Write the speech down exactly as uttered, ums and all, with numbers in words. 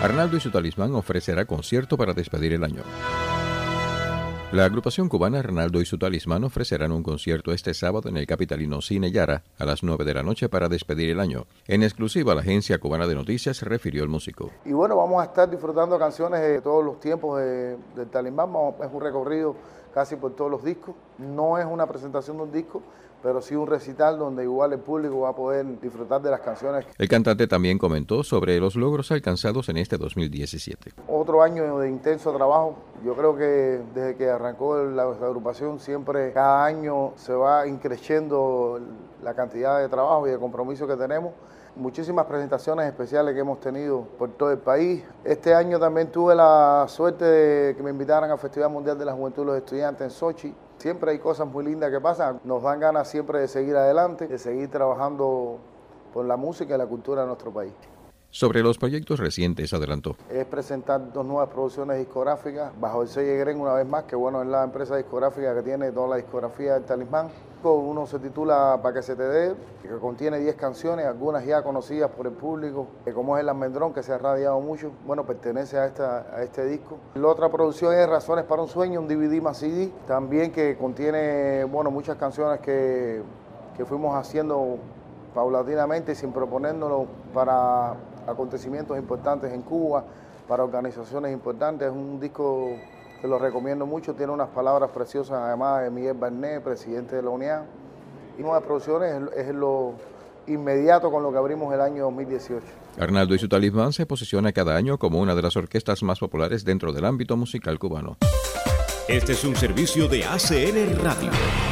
Arnaldo y su Talismán ofrecerá concierto para despedir el año. La agrupación cubana Arnaldo y su Talismán ofrecerán un concierto este sábado en el capitalino Cine Yara a las nueve de la noche para despedir el año. En exclusiva, la agencia cubana de noticias refirió el músico. Y bueno, vamos a estar disfrutando canciones de todos los tiempos de, del Talismán. Vamos, es un recorrido casi por todos los discos. No es una presentación de un disco, pero sí un recital donde igual el público va a poder disfrutar de las canciones. El cantante también comentó sobre los logros alcanzados en este dos mil diecisiete. Otro año de intenso trabajo. Yo creo que desde que arrancó la, la agrupación siempre cada año se va increciendo la cantidad de trabajo y de compromiso que tenemos. Muchísimas presentaciones especiales que hemos tenido por todo el país. Este año también tuve la suerte de que me invitaran al Festival Mundial de la Juventud de los Estudiantes en Sochi. Siempre hay cosas muy lindas que pasan. Nos dan ganas siempre de seguir adelante, de seguir trabajando por la música y la cultura de nuestro país. Sobre los proyectos recientes adelantó. Es presentar dos nuevas producciones discográficas bajo el sello Gren una vez más, que bueno, es la empresa discográfica que tiene toda la discografía del Talismán. Uno se titula Pa' que se te dé, que contiene diez canciones, algunas ya conocidas por el público, como es El Almendrón, que se ha radiado mucho, bueno, pertenece a, esta, a este disco. La otra producción es Razones para un Sueño, un D V D más C D, también que contiene, bueno, muchas canciones que, que fuimos haciendo paulatinamente y sin proponérnoslo para acontecimientos importantes en Cuba, para organizaciones importantes. Es un disco que lo recomiendo mucho, tiene unas palabras preciosas además de Miguel Barnet, presidente de la UNIAD. Y nuevas producciones es, es lo inmediato con lo que abrimos el año dos mil dieciocho. Arnaldo y su Talismán se posiciona cada año como una de las orquestas más populares dentro del ámbito musical cubano. Este es un servicio de A C N Radio.